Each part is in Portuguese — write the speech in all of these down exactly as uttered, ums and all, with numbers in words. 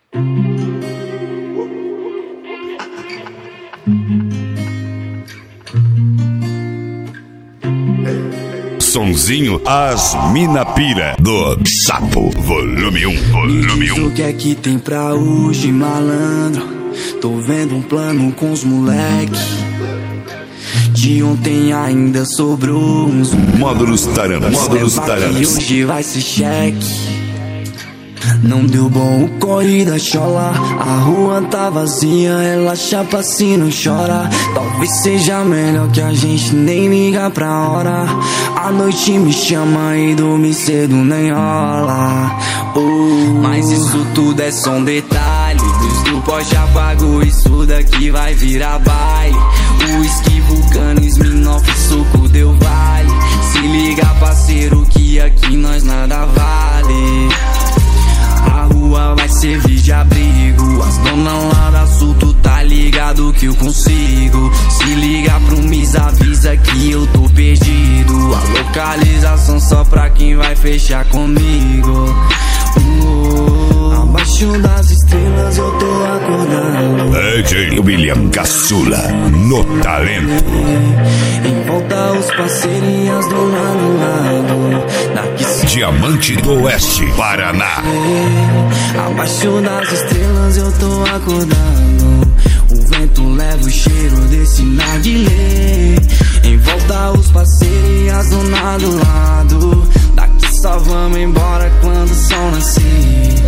Sonzinho As Mina Pira do Sapo, volume um, volume um. O que é que tem pra hoje, malandro? Tô vendo um plano com os moleque. De ontem ainda sobrou uns Módulos Taranas, módulos Taranas. Hoje vai ser cheque. Não deu bom o corre da chola. A rua tá vazia, relaxa pra se não chora. Talvez seja melhor que a gente nem liga pra hora. A noite me chama e dormir cedo nem rola. Oh, mas isso tudo é só um detalhe. Luz do poste apago, isso daqui vai virar baile. Whisky, Vulcano, Smirnoff, suco deu vale. Se liga parceiro que aqui nós nada vale. A rua vai servir de abrigo. As donas lá da sul, tu tá ligado que eu consigo. Se liga pro Miss, avisa que eu tô perdido. A localização só pra quem vai fechar comigo. uh, Abaixo das estrelas eu tô acordando. D J William Caçula no talento. Em volta os parceirinhas do lado lado. Daqui Diamante do Oeste, Paraná. Abaixo das estrelas eu tô acordando. O vento leva o cheiro desse narguilé. Em volta os parceiros do lado lado. Daqui só vamos embora quando o sol nascer.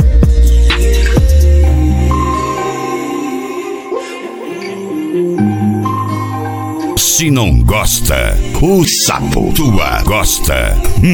Se não gosta, o Sapo tua gosta.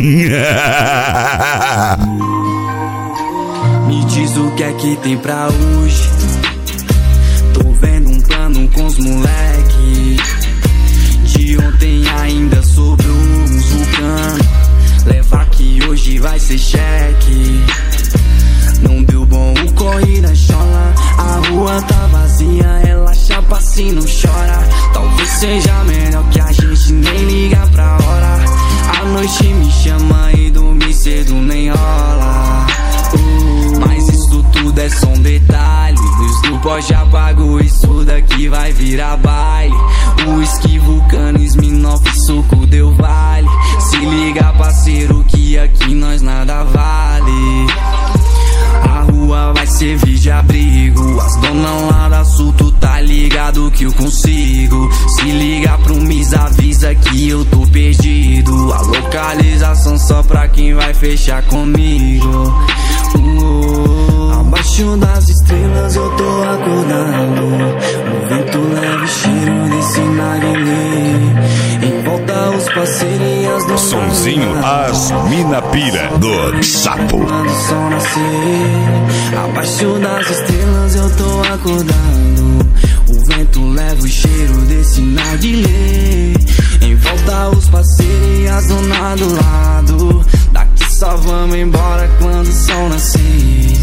Me diz o que é que tem pra hoje. Tô vendo um plano com os moleque. De ontem ainda sobrou uns vulcano. Leva que hoje vai ser cheque. Não deu bom o corre da chola. A rua tá vazia, relaxa pra se não chora. Talvez seja melhor que a gente nem liga pra hora. A noite me chama e dormir cedo nem rola. uh, Mas isso tudo é só um detalhe. Luz do poste apago, isso daqui vai virar baile. Whisky, Vulcano, Smirnoff, suco deu vale. Se liga parceiro que aqui nós nada vale. A rua vai servir de abrigo. As donas lá da sul, tu tá ligado que eu consigo. Se liga pro Miss, avisa que eu tô perdido. A localização só pra quem vai fechar comigo. uh, Abaixo das estrelas eu tô acordando. O vento leva o cheiro desse narguilé. Em volta os parceirinhas do Sonzinho As Mina Pira do Sapo. Quando o sol nascer, abaixo das estrelas eu tô acordando. O vento leva o cheiro desse narguilé. Em volta os parceiros do lado lado. Daqui só vamos embora quando o sol nascer.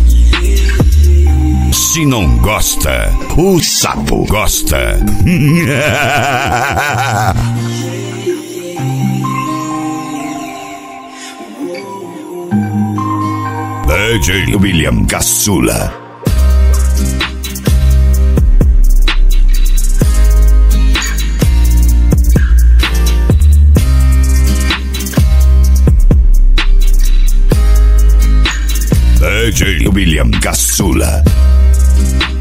Se não gosta, o Sapo gosta. D J William Caçula. D J William Caçula.